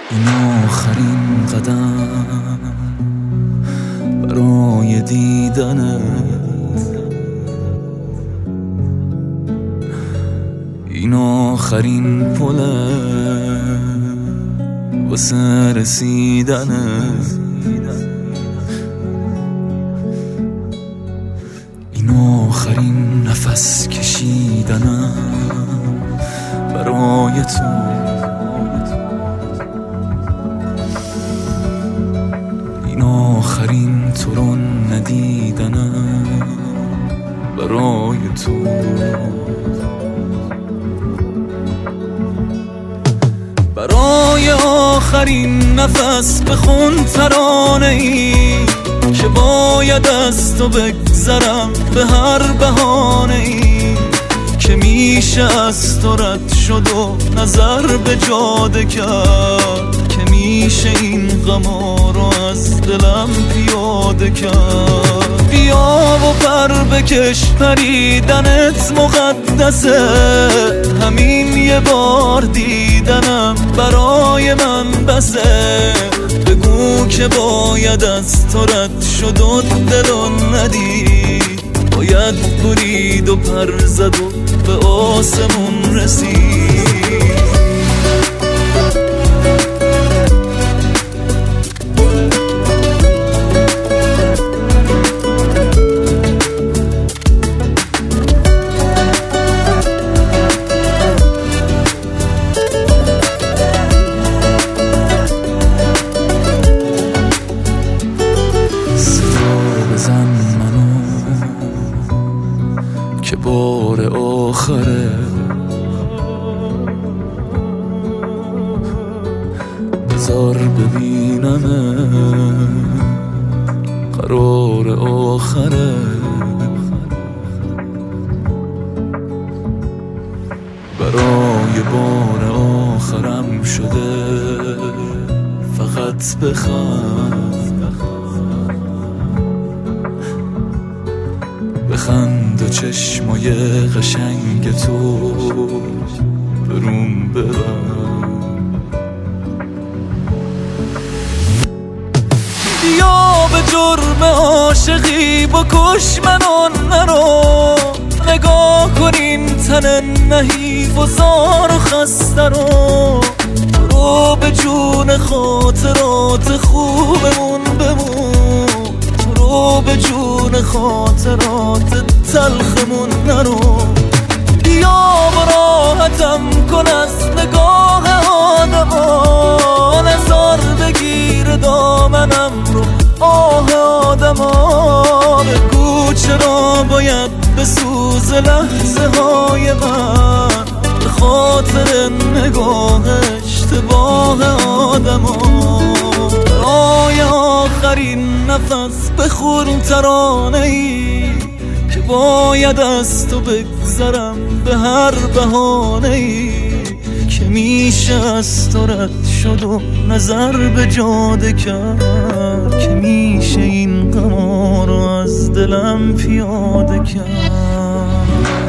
این آخرین قدم برای دیدنت، این آخرین پله واسه رسیدنت، این آخرین نفس کشیدنم برای تو، این آخرین تو رو ندیدنم برای تو. برای آخرین نفس بخون ترانه ای که باید از تو بگذرم به هر بهانه ای که میشه از تو رد شد و نظر به جاده کرد، که میشه این غما رو از دلم پیاده کرد. بیا و پر بکش، پریدنت مقدسه، همین یه بار دیدنم برای من بسه. بگو که باید از تو رد شد و دلو ندید، باید برید و پر زد و به آسمون رسید. که بار آخره، بذار ببینمه قرار آخره. برای بار آخرم شده فقط بخند و چشمای قشنگ تو بروم ببر. بیا به جرم عاشقی بکش منو نرو، نگاه کن این تن نحیف و زار و خسته رو، برو به جون خاطرات خوبمون بمون، برو به جون خاطرات تلخمون نرو. بیا و راحتم کن از نگاه آدما، نزار بگیر دامنم رو آه آدما. بگو چرا باید بسوز لحظه های من به خاطر نگاه اشتباه آدما. برای آخرین نفس بخون ترانه ای که باید از تو بگذرم به هر بهانه ای که میشه از تو رد شد و نظر به جاده کرد، که میشه این غما رو از دلم پیاده کرد.